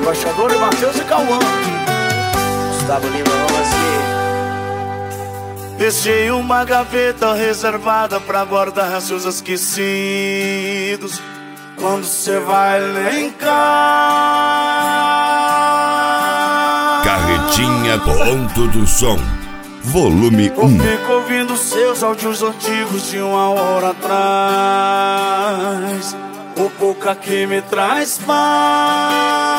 Embaixador e Matheus e Cauã. Gustavo Lima, assim. Deixei uma gaveta reservada pra guardar seus esquecidos. Quando cê vai nem cá. Carretinha Ponto do Som, volume 1. Eu fico ouvindo seus áudios antigos de 1 hora atrás. O pouca que me traz paz.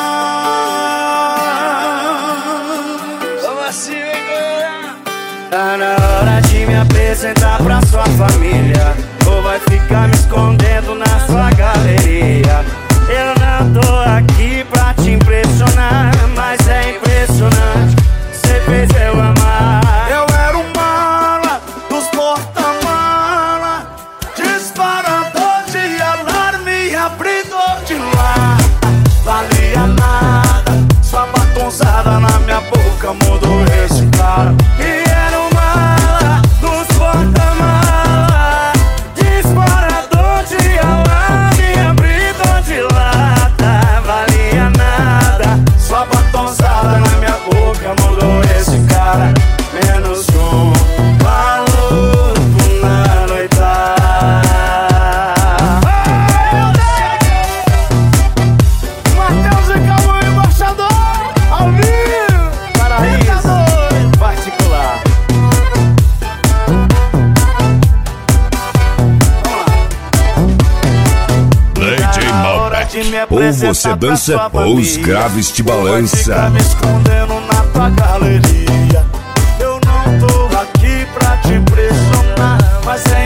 Vamos assim, vem, galera. Tá na hora de me apresentar pra sua família, ou vai ficar me escondendo na sua galeria? Eu não tô aqui pra te impressionar, mas é impressionante, cê fez eu amar. Eu era o mala dos porta-mala, disparador de alarme, abridor de lata. Valia nada, sua batonzada na minha boca mudou esse cara. E era o mala dos porta-mala, disparador de alarme, abridor de lata. Valia nada, sua batonzada na minha boca mudou esse cara. Menos um maluco na noitada. Matheus e Cauã, embaixador, ao vivo, paraíso particular. DJ Malbec, ou você dança ou os graves te balança. Fica me escondendo na tua galeria. Eu não tô aqui pra te impressionar, mas é